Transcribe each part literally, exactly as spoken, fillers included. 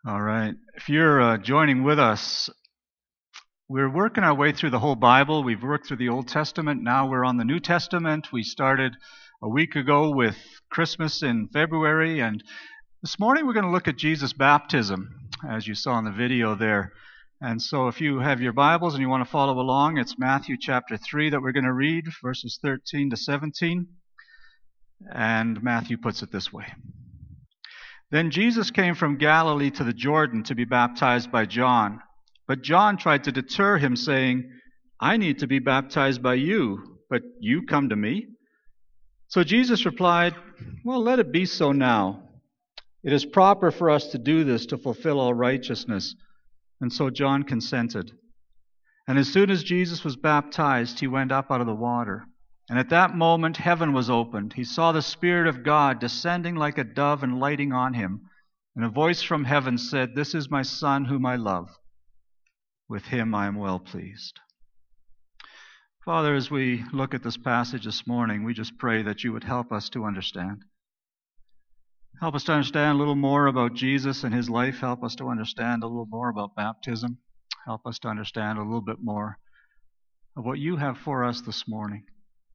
All right. If you're uh, joining with us, we're working our way through the whole Bible. We've worked through the Old Testament. Now we're on the New Testament. We started a week ago with Christmas in February, and this morning we're going to look at Jesus' baptism, as you saw in the video there. And so if you have your Bibles and you want to follow along, it's Matthew chapter three that we're going to read, verses thirteen to seventeen. And Matthew puts it this way. Then Jesus came from Galilee to the Jordan to be baptized by John. But John tried to deter him, saying, I need to be baptized by you, but you come to me? So Jesus replied, Well, let it be so now. It is proper for us to do this to fulfill all righteousness. And so John consented. And as soon as Jesus was baptized, he went up out of the water. And at that moment heaven was opened. He saw the Spirit of God descending like a dove and lighting on him. And a voice from heaven said, This is my Son whom I love. With him I am well pleased. Father, as we look at this passage this morning, we just pray that you would help us to understand. Help us to understand a little more about Jesus and his life. Help us to understand a little more about baptism. Help us to understand a little bit more of what you have for us this morning.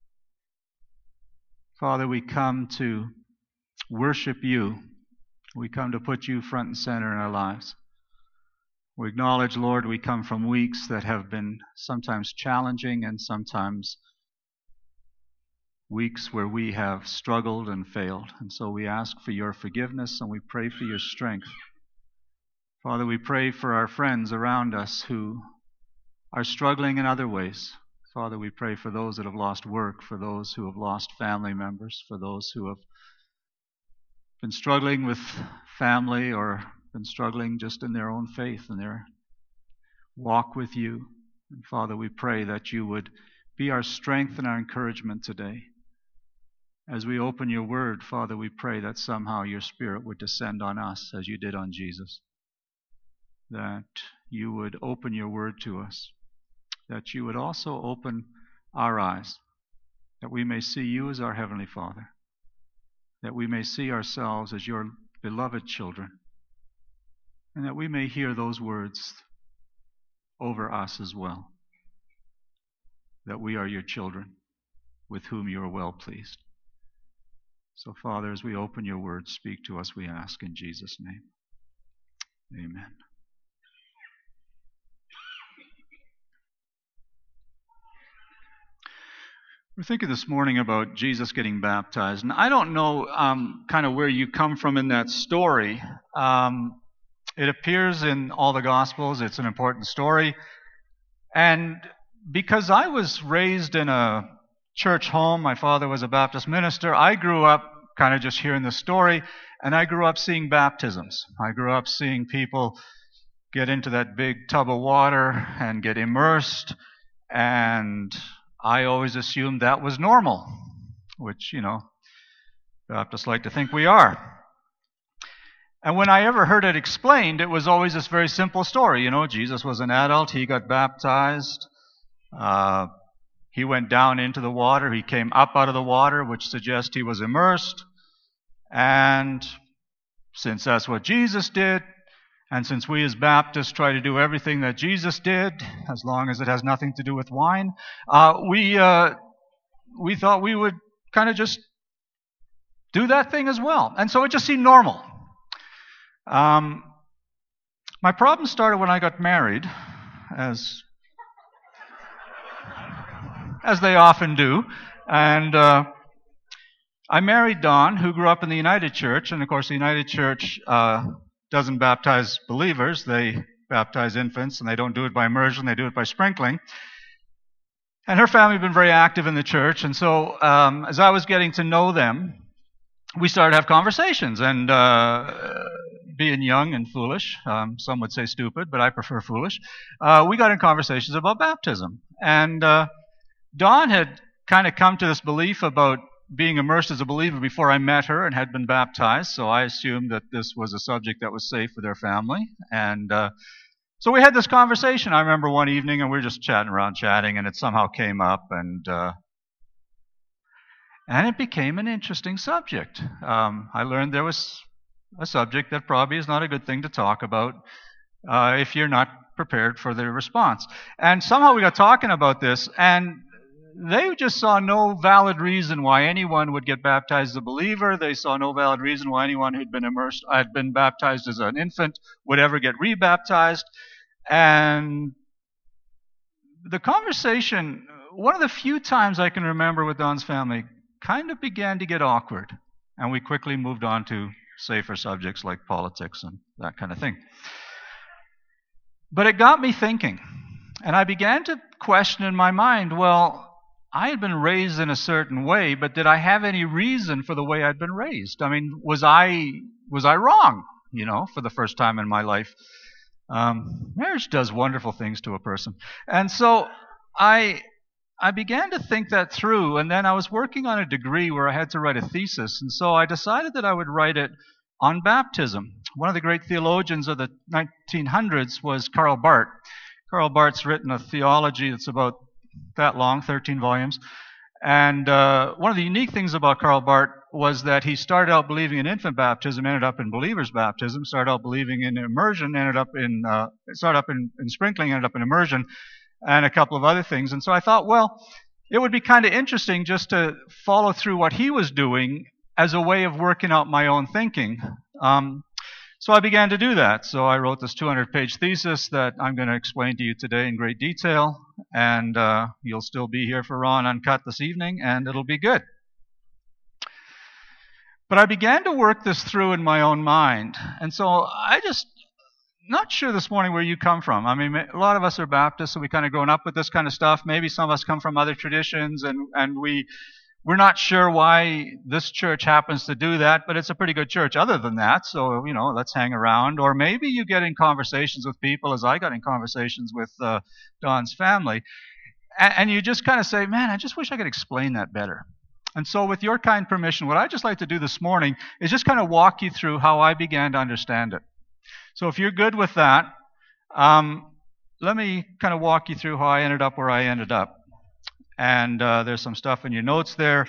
Father, we come to worship you. We come to put you front and center in our lives. We acknowledge, Lord, we come from weeks that have been sometimes challenging and sometimes weeks where we have struggled and failed. And so we ask for your forgiveness and we pray for your strength. Father, we pray for our friends around us who are struggling in other ways. Father, we pray for those that have lost work, for those who have lost family members, for those who have been struggling with family or been struggling just in their own faith and their walk with you. And Father, we pray that you would be our strength and our encouragement today. As we open your word, Father, we pray that somehow your Spirit would descend on us as you did on Jesus. That you would open your word to us. That you would also open our eyes, that we may see you as our Heavenly Father, that we may see ourselves as your beloved children, and that we may hear those words over us as well, that we are your children with whom you are well pleased. So, Father, as we open your word, speak to us, we ask in Jesus' name. Amen. We're thinking this morning about Jesus getting baptized, and I don't know um, kind of where you come from in that story. Um, it appears in all the Gospels. It's an important story. And because I was raised in a church home, my father was a Baptist minister, I grew up kind of just hearing the story, and I grew up seeing baptisms. I grew up seeing people get into that big tub of water and get immersed, and I always assumed that was normal, which, you know, Baptists like to think we are. And when I ever heard it explained, it was always this very simple story. You know, Jesus was an adult, he got baptized, uh, he went down into the water, he came up out of the water, which suggests he was immersed. And since that's what Jesus did, and since we as Baptists try to do everything that Jesus did, as long as it has nothing to do with wine, uh, we uh, we thought we would kind of just do that thing as well. And so it just seemed normal. Um, my problem started when I got married, as as they often do. And uh, I married Dawn, who grew up in the United Church. And of course, the United Church Uh, doesn't baptize believers. They baptize infants, and they don't do it by immersion. They do it by sprinkling. And her family had been very active in the church, and so um, as I was getting to know them, we started to have conversations. And uh, being young and foolish, um, some would say stupid, but I prefer foolish, uh, we got in conversations about baptism. And uh, Dawn had kind of come to this belief about being immersed as a believer before I met her and had been baptized, so I assumed that this was a subject that was safe for their family. And uh, so we had this conversation, I remember one evening, and we were just chatting around, chatting, and it somehow came up, and uh, and it became an interesting subject. Um, I learned there was a subject that probably is not a good thing to talk about uh, if you're not prepared for the response. And somehow we got talking about this, and they just saw no valid reason why anyone would get baptized as a believer. They saw no valid reason why anyone who'd been immersed, had been baptized as an infant, would ever get rebaptized. And the conversation, one of the few times I can remember with Don's family, kind of began to get awkward. And we quickly moved on to safer subjects like politics and that kind of thing. But it got me thinking. And I began to question in my mind, well, I had been raised in a certain way, but did I have any reason for the way I'd been raised? I mean, was I was I wrong, you know, for the first time in my life? Um, marriage does wonderful things to a person. And so I I began to think that through, and then I was working on a degree where I had to write a thesis, and so I decided that I would write it on baptism. One of the great theologians of the nineteen hundreds was Karl Barth. Karl Barth's written a theology that's about that long, thirteen volumes. And uh, one of the unique things about Karl Barth was that he started out believing in infant baptism, ended up in believer's baptism, started out believing in immersion, ended up in, uh, started up in, in sprinkling, ended up in immersion, and a couple of other things. And so I thought, well, it would be kind of interesting just to follow through what he was doing as a way of working out my own thinking. Um, so I began to do that. So I wrote this two hundred page thesis that I'm going to explain to you today in great detail, and uh, you'll still be here for Raw and Uncut this evening, and it'll be good. But I began to work this through in my own mind, and so I just, not sure this morning where you come from. I mean, a lot of us are Baptists, so we kind of grown up with this kind of stuff. Maybe some of us come from other traditions, and, and we, we're not sure why this church happens to do that, but it's a pretty good church other than that, so, you know, let's hang around. Or maybe you get in conversations with people, as I got in conversations with uh, Don's family, and, and you just kind of say, man, I just wish I could explain that better. And so with your kind permission, what I'd just like to do this morning is just kind of walk you through how I began to understand it. So if you're good with that, um, let me kind of walk you through how I ended up where I ended up. And uh, there's some stuff in your notes there.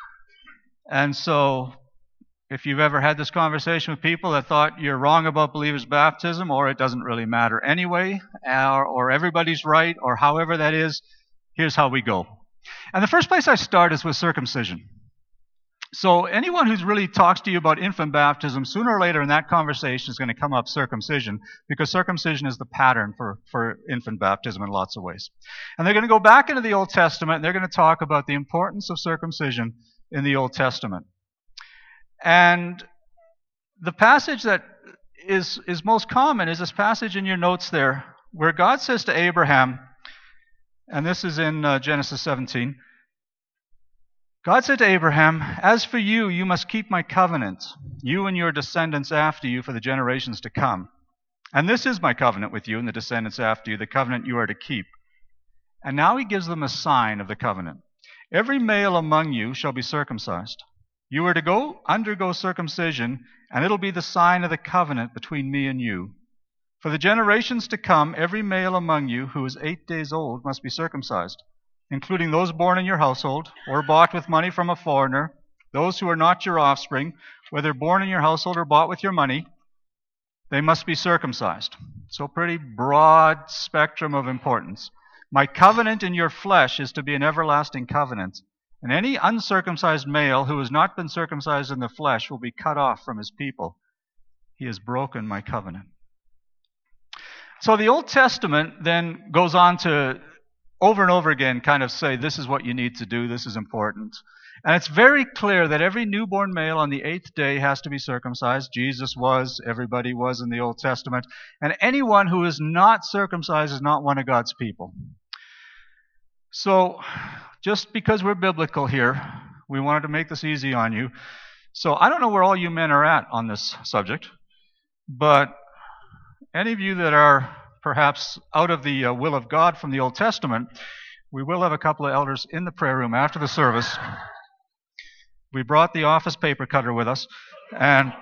And so if you've ever had this conversation with people that thought you're wrong about believers' baptism, or it doesn't really matter anyway, or, or everybody's right, or however that is, here's how we go. And the first place I start is with circumcision. So anyone who's really talks to you about infant baptism, sooner or later in that conversation is going to come up circumcision, because circumcision is the pattern for, for infant baptism in lots of ways. And they're going to go back into the Old Testament, and they're going to talk about the importance of circumcision in the Old Testament. And the passage that is, is most common is this passage in your notes there, where God says to Abraham, and this is in uh, Genesis seventeen, God said to Abraham, "As for you, you must keep my covenant, you and your descendants after you for the generations to come. And this is my covenant with you and the descendants after you, the covenant you are to keep." And now he gives them a sign of the covenant. "Every male among you shall be circumcised. You are to go undergo circumcision, and it'll be the sign of the covenant between me and you. For the generations to come, every male among you who is eight days old must be circumcised, including those born in your household, or bought with money from a foreigner, those who are not your offspring, whether born in your household or bought with your money, they must be circumcised." So pretty broad spectrum of importance. "My covenant in your flesh is to be an everlasting covenant, and any uncircumcised male who has not been circumcised in the flesh will be cut off from his people. He has broken my covenant." So the Old Testament then goes on to over and over again kind of say, this is what you need to do, this is important. And it's very clear that every newborn male on the eighth day has to be circumcised. Jesus was, everybody was in the Old Testament. And anyone who is not circumcised is not one of God's people. So, just because we're biblical here, we wanted to make this easy on you. So I don't know where all you men are at on this subject, but any of you that are perhaps out of the uh, will of God from the Old Testament, we will have a couple of elders in the prayer room after the service. We brought the office paper cutter with us, and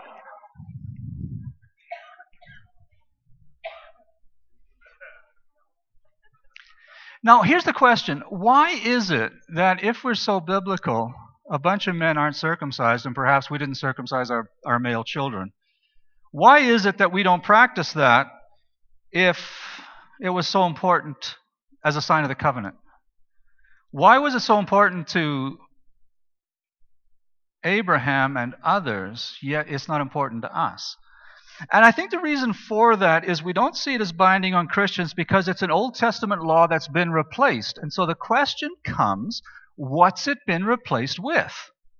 now here's the question. Why is it that if we're so biblical, a bunch of men aren't circumcised, and perhaps we didn't circumcise our, our male children? Why is it that we don't practice that if it was so important as a sign of the covenant? Why was it so important to Abraham and others, yet it's not important to us? And I think the reason for that is we don't see it as binding on Christians because it's an Old Testament law that's been replaced. And so the question comes, what's it been replaced with?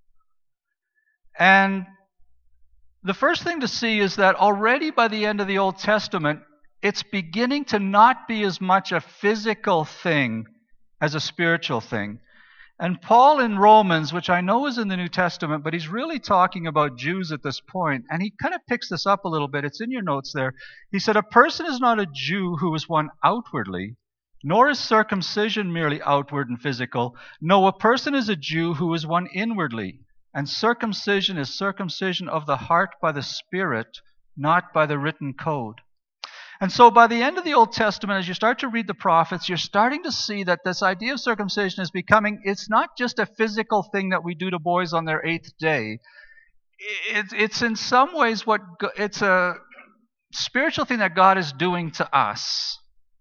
And the first thing to see is that already by the end of the Old Testament, it's beginning to not be as much a physical thing as a spiritual thing. And Paul in Romans, which I know is in the New Testament, but he's really talking about Jews at this point, and he kind of picks this up a little bit. It's in your notes there. He said, "A person is not a Jew who is one outwardly, nor is circumcision merely outward and physical. No, a person is a Jew who is one inwardly, and circumcision is circumcision of the heart by the Spirit, not by the written code." And so by the end of the Old Testament, as you start to read the prophets, you're starting to see that this idea of circumcision is becoming, it's not just a physical thing that we do to boys on their eighth day. It's, it's in some ways what, it's a spiritual thing that God is doing to us.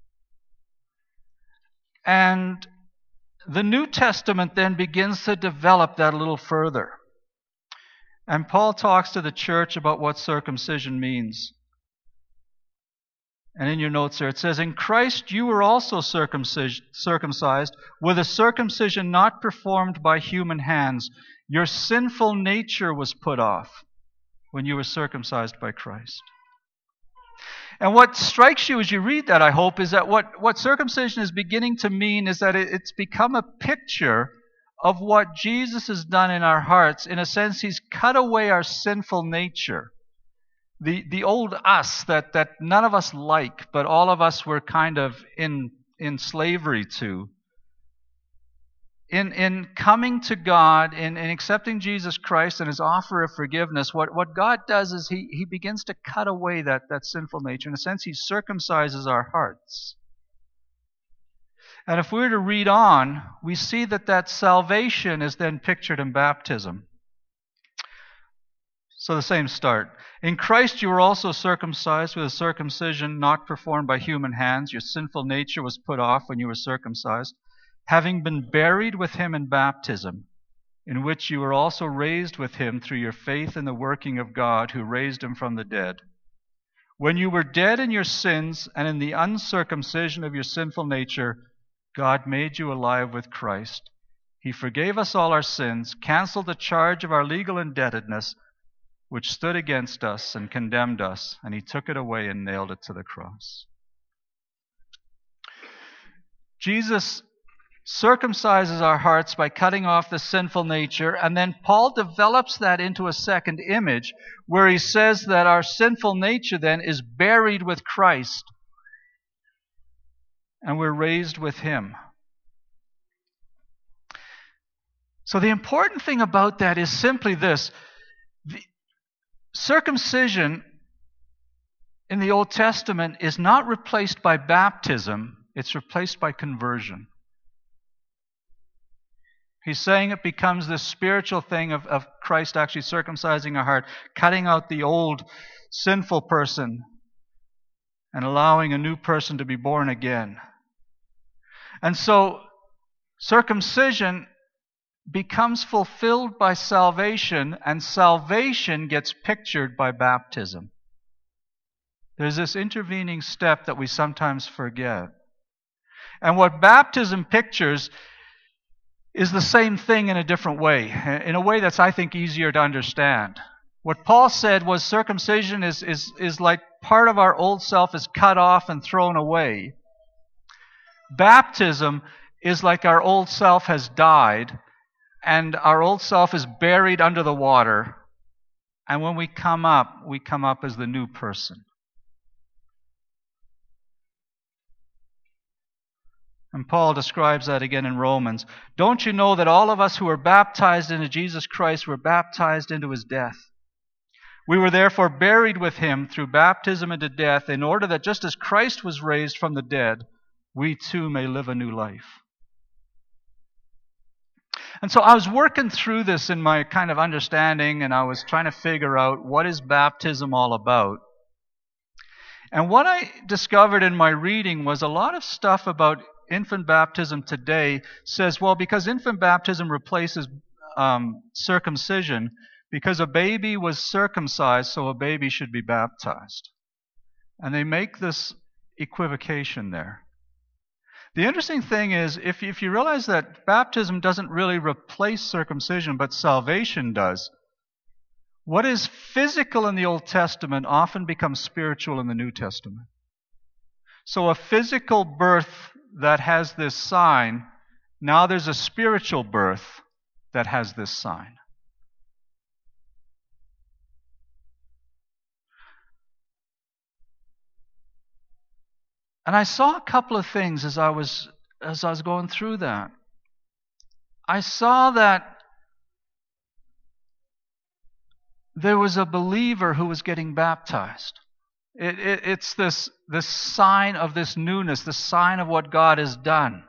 And the New Testament then begins to develop that a little further. And Paul talks to the church about what circumcision means. And in your notes there it says, "In Christ you were also circumcised, circumcised with a circumcision not performed by human hands. Your sinful nature was put off when you were circumcised by Christ." And what strikes you as you read that, I hope, is that what, what circumcision is beginning to mean is that it, it's become a picture of what Jesus has done in our hearts. In a sense, he's cut away our sinful nature. The the old us that, that none of us like, but all of us were kind of in in slavery to. In in coming to God, in, in accepting Jesus Christ and his offer of forgiveness, what, what God does is he, he begins to cut away that, that sinful nature. In a sense, he circumcises our hearts. And if we were to read on, we see that that salvation is then pictured in baptism. So the same start. "In Christ you were also circumcised with a circumcision not performed by human hands. Your sinful nature was put off when you were circumcised, having been buried with him in baptism, in which you were also raised with him through your faith in the working of God who raised him from the dead. When you were dead in your sins and in the uncircumcision of your sinful nature, God made you alive with Christ. He forgave us all our sins, canceled the charge of our legal indebtedness, which stood against us and condemned us, and he took it away and nailed it to the cross." Jesus circumcises our hearts by cutting off the sinful nature, and then Paul develops that into a second image where he says that our sinful nature then is buried with Christ and we're raised with him. So the important thing about that is simply this. The circumcision in the Old Testament is not replaced by baptism, it's replaced by conversion. He's saying it becomes this spiritual thing of, of Christ actually circumcising our heart, cutting out the old sinful person and allowing a new person to be born again. And so circumcision becomes fulfilled by salvation, and salvation gets pictured by baptism. There's this intervening step that we sometimes forget. And what baptism pictures is the same thing in a different way, in a way that's, I think, easier to understand. What Paul said was circumcision is, is, is like part of our old self is cut off and thrown away. Baptism is like our old self has died, and our old self is buried under the water. And when we come up, we come up as the new person. And Paul describes that again in Romans. "Don't you know that all of us who were baptized into Jesus Christ were baptized into his death? We were therefore buried with him through baptism into death, in order that just as Christ was raised from the dead, we too may live a new life." And so I was working through this in my kind of understanding, and I was trying to figure out what is baptism all about. And what I discovered in my reading was a lot of stuff about infant baptism today says, well, because infant baptism replaces um, circumcision, because a baby was circumcised, so a baby should be baptized. And they make this equivocation there. The interesting thing is, if, if you realize that baptism doesn't really replace circumcision, but salvation does, what is physical in the Old Testament often becomes spiritual in the New Testament. So a physical birth that has this sign, now there's a spiritual birth that has this sign. And I saw a couple of things as I was as I was going through that. I saw that there was a believer who was getting baptized. It, it, it's this, this sign of this newness, the sign of what God has done.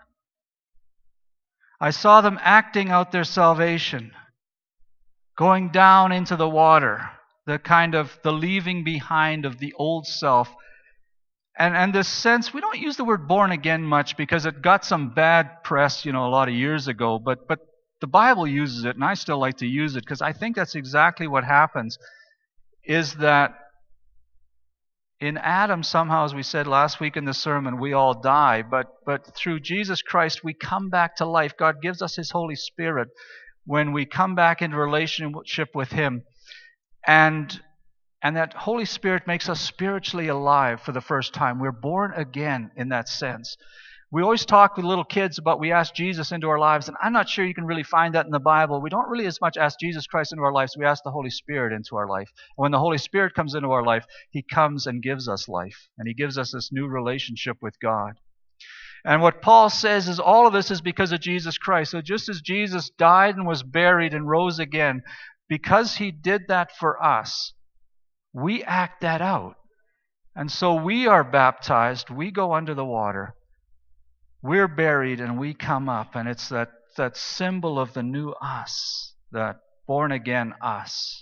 I saw them acting out their salvation, going down into the water, the kind of the leaving behind of the old self. And, and this sense, we don't use the word born again much because it got some bad press, you know, a lot of years ago, but, but the Bible uses it, and I still like to use it because I think that's exactly what happens, is that in Adam, somehow, as we said last week in the sermon, we all die, but, but through Jesus Christ, we come back to life. God gives us His Holy Spirit when we come back into relationship with Him. And, and that Holy Spirit makes us spiritually alive for the first time. We're born again in that sense. We always talk with little kids about we ask Jesus into our lives, and I'm not sure you can really find that in the Bible. We don't really as much ask Jesus Christ into our lives, we ask the Holy Spirit into our life. And when the Holy Spirit comes into our life, He comes and gives us life, and He gives us this new relationship with God. And what Paul says is all of this is because of Jesus Christ. So just as Jesus died and was buried and rose again, because He did that for us, we act that out. And so we are baptized, we go under the water, we're buried and we come up, and it's that, that symbol of the new us, that born again us.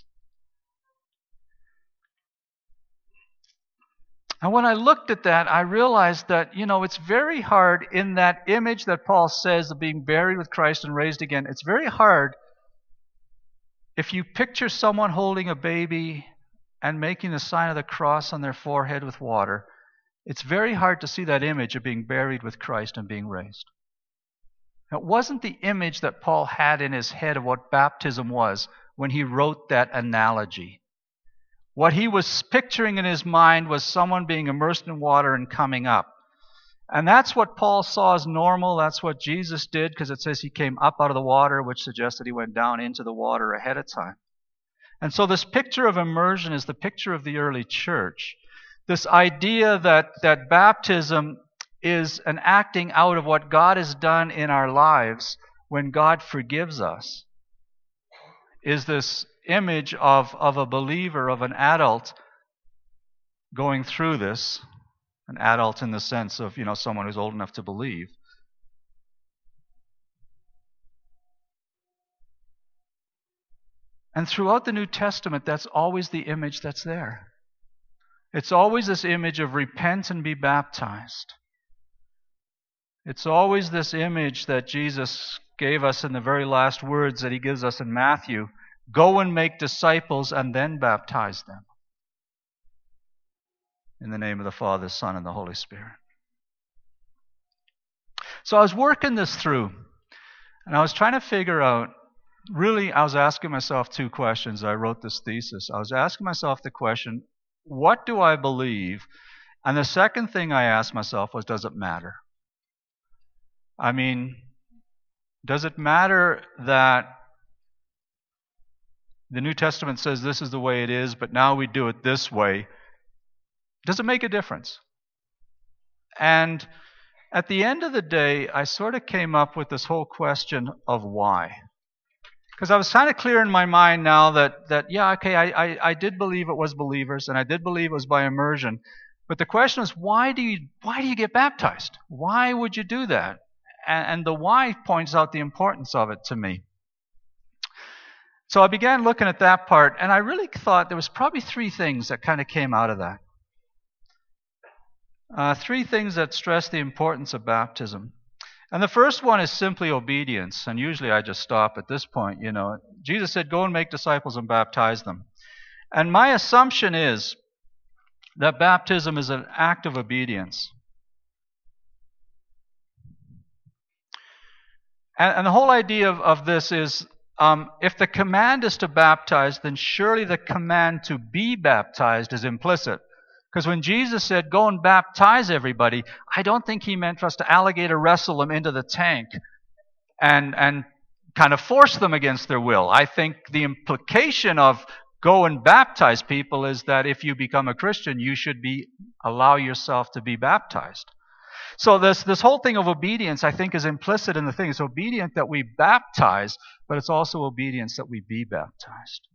And when I looked at that, I realized that, you know, it's very hard in that image that Paul says of being buried with Christ and raised again. It's very hard if you picture someone holding a baby and making the sign of the cross on their forehead with water. It's very hard to see that image of being buried with Christ and being raised. It wasn't the image that Paul had in his head of what baptism was when he wrote that analogy. What he was picturing in his mind was someone being immersed in water and coming up. And that's what Paul saw as normal. That's what Jesus did, because it says He came up out of the water, which suggests that He went down into the water ahead of time. And so this picture of immersion is the picture of the early church. This idea that, that baptism is an acting out of what God has done in our lives when God forgives us is this image of, of a believer, of an adult going through this. An adult in the sense of, you know, someone who's old enough to believe. And throughout the New Testament, that's always the image that's there. It's always this image of repent and be baptized. It's always this image that Jesus gave us in the very last words that He gives us in Matthew. Go and make disciples and then baptize them. In the name of the Father, Son, and the Holy Spirit. So I was working this through, and I was trying to figure out, really, I was asking myself two questions. I wrote this thesis. I was asking myself the question, what do I believe? And the second thing I asked myself was, does it matter? I mean, does it matter that the New Testament says this is the way it is, but now we do it this way? Does it make a difference? And at the end of the day, I sort of came up with this whole question of why. Because I was kind of clear in my mind now that, that yeah, okay, I, I, I did believe it was believers, and I did believe it was by immersion. But the question is, why do you why do you get baptized? Why would you do that? And, and the why points out the importance of it to me. So I began looking at that part, and I really thought there was probably three things that kind of came out of that. Uh, three things that stress the importance of baptism. And the first one is simply obedience. And usually I just stop at this point, you know. Jesus said, go and make disciples and baptize them. And my assumption is that baptism is an act of obedience. And, and the whole idea of, of this is, um, if the command is to baptize, then surely the command to be baptized is implicit. Because when Jesus said, go and baptize everybody, I don't think he meant for us to alligator wrestle them into the tank and, and kind of force them against their will. I think the implication of go and baptize people is that if you become a Christian, you should be allow yourself to be baptized. So this, this whole thing of obedience, I think, is implicit in the thing. It's obedient that we baptize, but it's also obedience that we be baptized.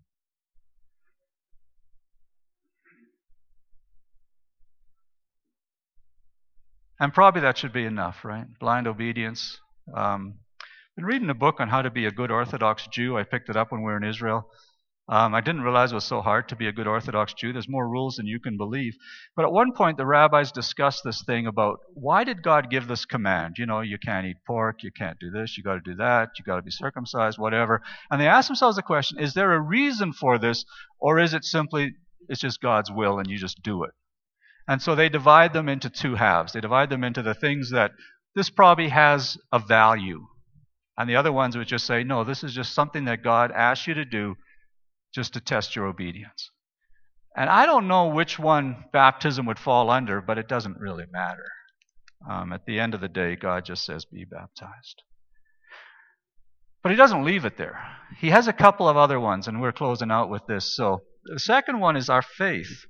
And probably that should be enough, right? Blind obedience. Um, I've been reading a book on how to be a good Orthodox Jew. I picked it up when we were in Israel. Um, I didn't realize it was so hard to be a good Orthodox Jew. There's more rules than you can believe. But at one point, the rabbis discussed this thing about why did God give this command? You know, you can't eat pork, you can't do this, you got to do that, you got to be circumcised, whatever. And they asked themselves the question, is there a reason for this, or is it simply, it's just God's will and you just do it? And so they divide them into two halves. They divide them into the things that this probably has a value. And the other ones would just say, no, this is just something that God asked you to do just to test your obedience. And I don't know which one baptism would fall under, but it doesn't really matter. Um, at the end of the day, God just says, be baptized. But he doesn't leave it there. He has a couple of other ones, and we're closing out with this. So the second one is our faith.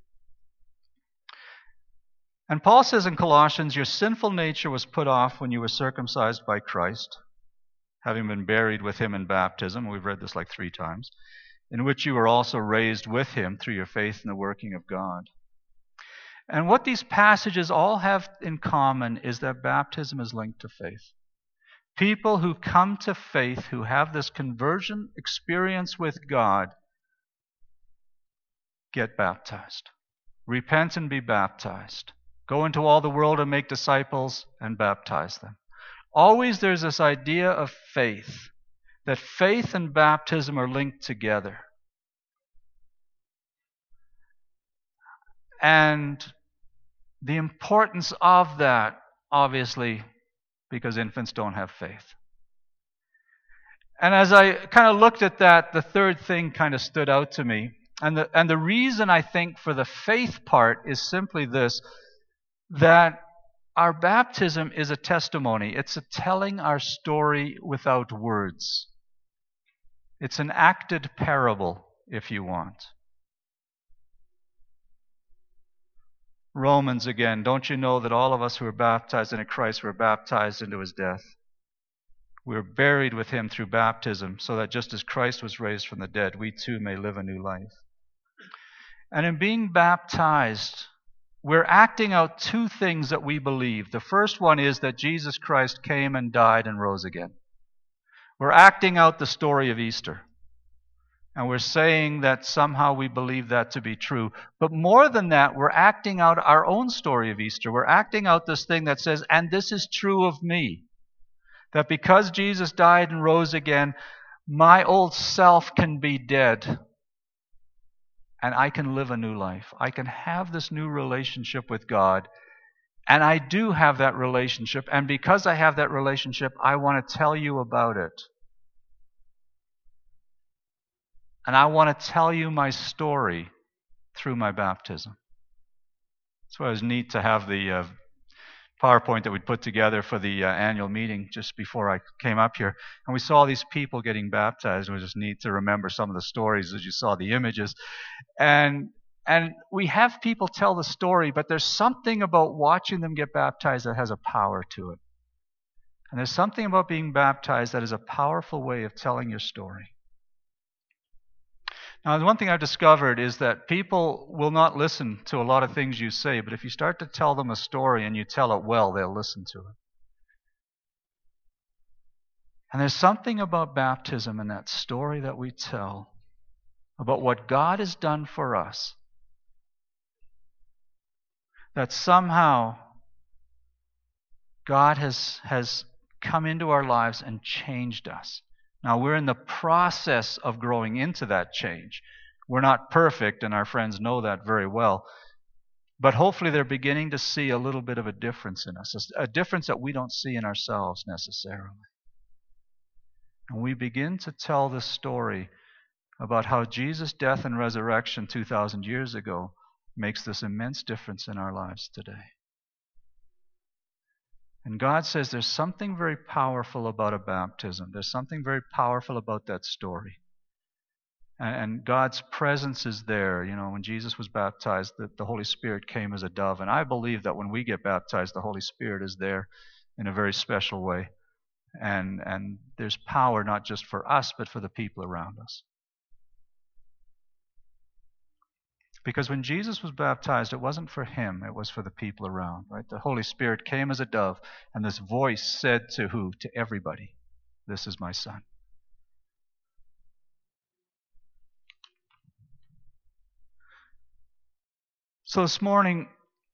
And Paul says in Colossians, your sinful nature was put off when you were circumcised by Christ, having been buried with him in baptism. We've read this like three times. In which you were also raised with him through your faith in the working of God. And what these passages all have in common is that baptism is linked to faith. People who come to faith, who have this conversion experience with God, get baptized. Repent and be baptized. Go into all the world and make disciples and baptize them. Always there's this idea of faith, that faith and baptism are linked together. And the importance of that, obviously, because infants don't have faith. And as I kind of looked at that, the third thing kind of stood out to me. And the, and the reason I think for the faith part is simply this, that our baptism is a testimony. It's a telling our story without words. It's an acted parable, if you want. Romans again, don't you know that all of us who were baptized into Christ were baptized into his death? We were buried with him through baptism, so that just as Christ was raised from the dead, we too may live a new life. And in being baptized, we're acting out two things that we believe. The first one is that Jesus Christ came and died and rose again. We're acting out the story of Easter. And we're saying that somehow we believe that to be true. But more than that, we're acting out our own story of Easter. We're acting out this thing that says, and this is true of me. That because Jesus died and rose again, my old self can be dead. And I can live a new life. I can have this new relationship with God. And I do have that relationship. And because I have that relationship, I want to tell you about it. And I want to tell you my story through my baptism. So it was neat to have the uh, PowerPoint that we'd put together for the uh, annual meeting just before I came up here. And we saw these people getting baptized. It was just neat to remember some of the stories as you saw the images. And and we have people tell the story, but there's something about watching them get baptized that has a power to it. And there's something about being baptized that is a powerful way of telling your story. Now, the one thing I've discovered is that people will not listen to a lot of things you say, but if you start to tell them a story and you tell it well, they'll listen to it. And there's something about baptism and that story that we tell about what God has done for us, that somehow God has, has come into our lives and changed us. Now, we're in the process of growing into that change. We're not perfect, and our friends know that very well. But hopefully they're beginning to see a little bit of a difference in us, a difference that we don't see in ourselves necessarily. And we begin to tell this story about how Jesus' death and resurrection two thousand years ago makes this immense difference in our lives today. And God says there's something very powerful about a baptism. There's something very powerful about that story. And God's presence is there. You know, when Jesus was baptized, the, the Holy Spirit came as a dove. And I believe that when we get baptized, the Holy Spirit is there in a very special way. And, and there's power not just for us, but for the people around us. Because when Jesus was baptized, it wasn't for him, it was for the people around, right? The Holy Spirit came as a dove, and this voice said to who? To everybody, "This is my son." So this morning,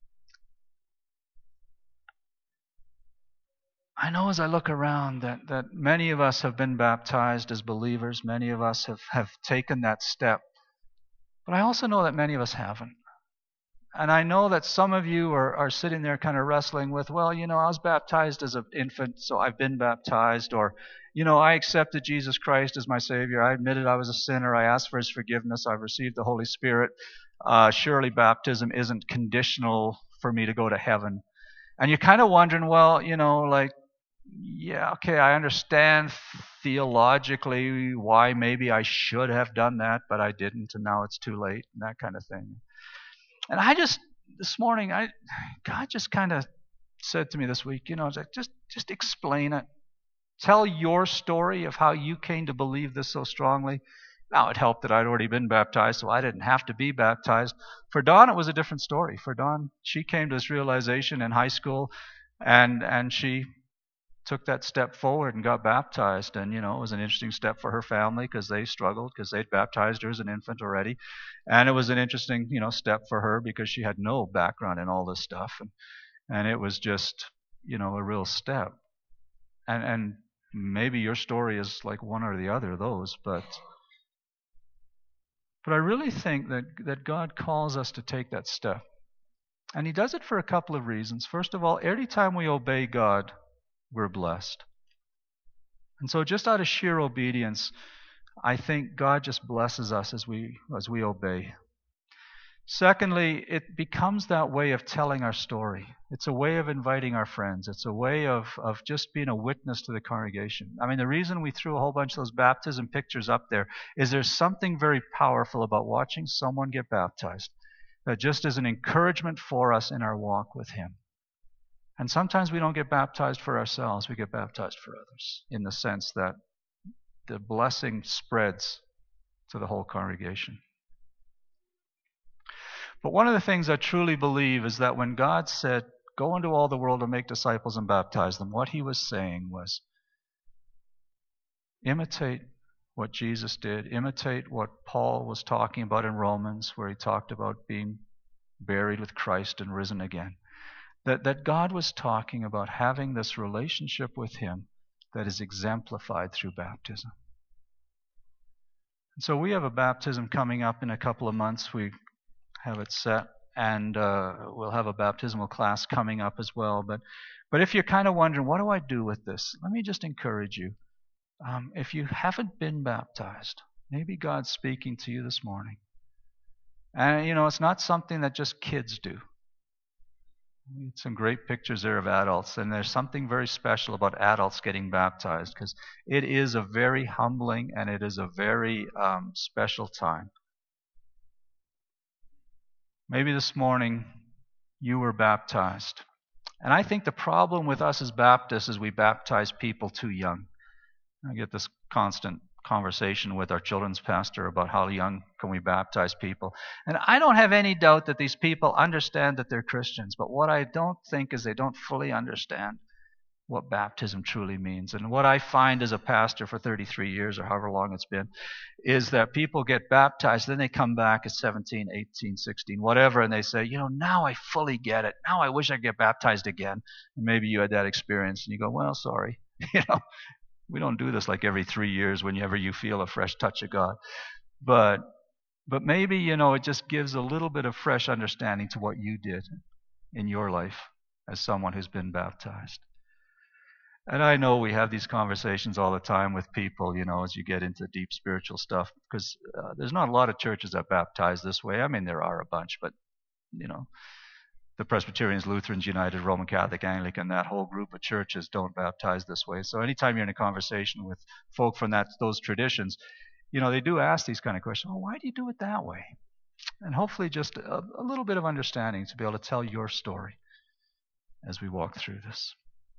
I know as I look around that, that many of us have been baptized as believers. Many of us have, have taken that step. But I also know that many of us haven't. And I know that some of you are, are sitting there kind of wrestling with, well, you know, I was baptized as an infant, so I've been baptized. Or, you know, I accepted Jesus Christ as my Savior. I admitted I was a sinner. I asked for His forgiveness. I've received the Holy Spirit. Uh, surely baptism isn't conditional for me to go to heaven. And you're kind of wondering, well, you know, like, yeah, okay, I understand theologically why maybe I should have done that, but I didn't, and now it's too late, and that kind of thing. And I just, this morning, I God just kind of said to me this week, you know, like, just, just explain it. Tell your story of how you came to believe this so strongly. Now, it helped that I'd already been baptized, so I didn't have to be baptized. For Dawn, it was a different story. For Dawn, she came to this realization in high school, and and she took that step forward and got baptized. And, you know, it was an interesting step for her family because they struggled because they'd baptized her as an infant already. And it was an interesting, you know, step for her because she had no background in all this stuff. And, and it was just, you know, a real step. And, and maybe your story is like one or the other of those, but... But I really think that, that God calls us to take that step. And He does it for a couple of reasons. First of all, every time we obey God, we're blessed. And so just out of sheer obedience, I think God just blesses us as we as we obey. Secondly, it becomes that way of telling our story. It's a way of inviting our friends. It's a way of, of just being a witness to the congregation. I mean, the reason we threw a whole bunch of those baptism pictures up there is there's something very powerful about watching someone get baptized that just is an encouragement for us in our walk with Him. And sometimes we don't get baptized for ourselves, we get baptized for others, in the sense that the blessing spreads to the whole congregation. But one of the things I truly believe is that when God said, "Go into all the world and make disciples and baptize them," what He was saying was, imitate what Jesus did, imitate what Paul was talking about in Romans, where he talked about being buried with Christ and risen again. That, that God was talking about having this relationship with Him that is exemplified through baptism. And so we have a baptism coming up in a couple of months. We have it set, and uh, we'll have a baptismal class coming up as well. But, but if you're kind of wondering, what do I do with this? Let me just encourage you. Um, if you haven't been baptized, maybe God's speaking to you this morning. And, you know, it's not something that just kids do. Some great pictures there of adults, and there's something very special about adults getting baptized because it is a very humbling and it is a very um, special time. Maybe this morning you were baptized. And I think the problem with us as Baptists is we baptize people too young. I get this constant conversation with our children's pastor about how young can we baptize people. And I don't have any doubt that these people understand that they're Christians. But what I don't think is they don't fully understand what baptism truly means. And what I find as a pastor for thirty-three years, or however long it's been, is that people get baptized, then they come back at seventeen, eighteen, sixteen, whatever, and they say, you know, now I fully get it. Now I wish I could get baptized again. And maybe you had that experience, and you go, well, sorry. You know, we don't do this like every three years whenever you feel a fresh touch of God. But but maybe, you know, it just gives a little bit of fresh understanding to what you did in your life as someone who's been baptized. And I know we have these conversations all the time with people, you know, as you get into deep spiritual stuff, because uh, there's not a lot of churches that baptize this way. I mean, there are a bunch, but, you know, the Presbyterians, Lutherans, United, Roman Catholic, Anglican, that whole group of churches don't baptize this way. So anytime you're in a conversation with folk from that those traditions, you know, they do ask these kind of questions. Oh, why do you do it that way? And hopefully just a, a little bit of understanding to be able to tell your story as we walk through this.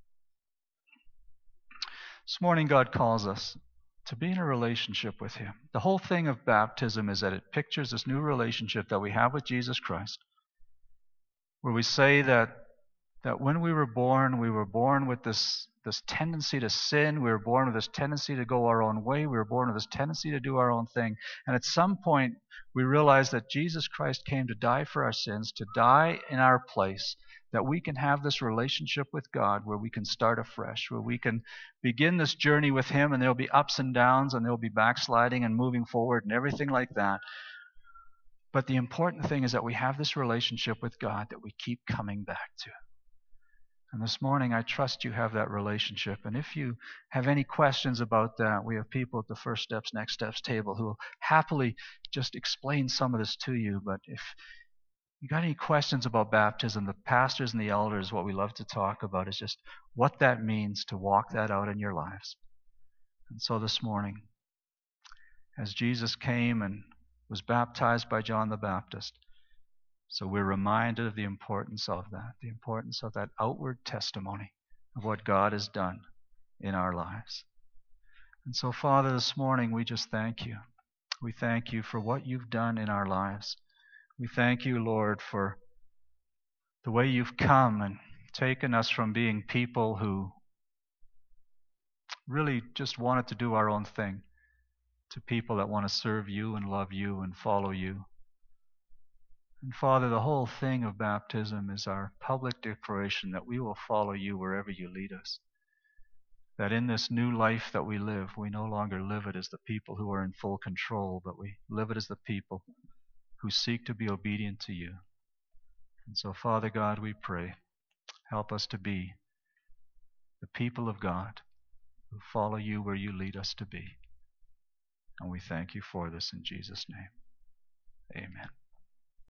This morning, God calls us to be in a relationship with Him. The whole thing of baptism is that it pictures this new relationship that we have with Jesus Christ, where we say that that when we were born, we were born with this, this tendency to sin. We were born with this tendency to go our own way. We were born with this tendency to do our own thing. And at some point, we realized that Jesus Christ came to die for our sins, to die in our place, that we can have this relationship with God where we can start afresh, where we can begin this journey with Him, and there'll be ups and downs, and there'll be backsliding and moving forward and everything like that. But the important thing is that we have this relationship with God that we keep coming back to. And this morning, I trust you have that relationship. And if you have any questions about that, we have people at the First Steps, Next Steps table who will happily just explain some of this to you. But if you got any questions about baptism, the pastors and the elders, what we love to talk about is just what that means to walk that out in your lives. And so this morning, as Jesus came and was baptized by John the Baptist, so we're reminded of the importance of that, the importance of that outward testimony of what God has done in our lives. And so, Father, this morning we just thank you. We thank you for what you've done in our lives. We thank you, Lord, for the way you've come and taken us from being people who really just wanted to do our own thing to people that want to serve you and love you and follow you. And Father, the whole thing of baptism is our public declaration that we will follow you wherever you lead us. That in this new life that we live, we no longer live it as the people who are in full control, but we live it as the people who seek to be obedient to you. And so, Father God, we pray, help us to be the people of God who follow you where you lead us to be. And we thank you for this in Jesus' name. Amen.